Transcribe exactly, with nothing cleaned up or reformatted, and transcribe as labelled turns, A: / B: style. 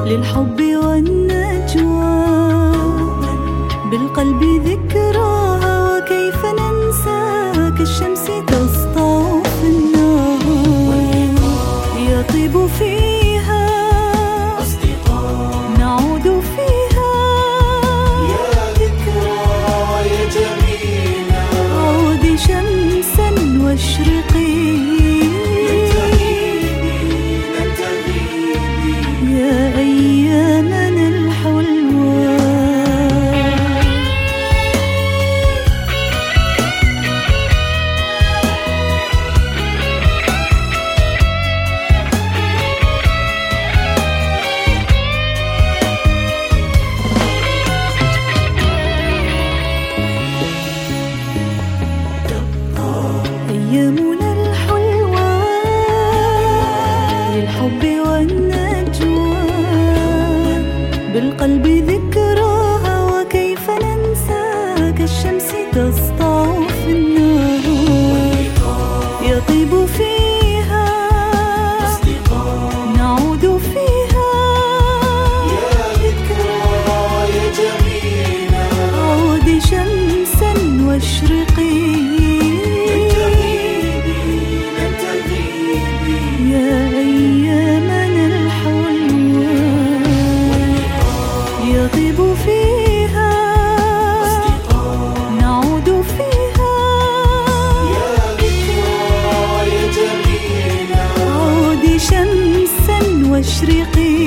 A: للحب والنجوى، بالقلب ذكراها وكيف ننسى، كالشمس تسطع في النهار، يطيب فيها أصدقاء نعود فيها،
B: يا ذكرى يا جميلة،
A: عودي شمسا واشرقي،
B: لن تغيبي
A: يا أيامنا الحلوة. أيامنا الحلوة للحب والنجوى، بالقلب ذكراها وكيف ننسى، كالشمس تسطع في النهار، يطيب فيها
B: أصدقاء
A: نعود فيها،
B: يا ذكرى يا جميلة،
A: عودي شمسا واشرقي،
B: لن تغيبي
A: يا أيامنا الحلوة، يطيب فيها
B: أصدقاء
A: نعود فيها،
B: يا ذكرى يا جميلة،
A: عودي شمسا واشرقي.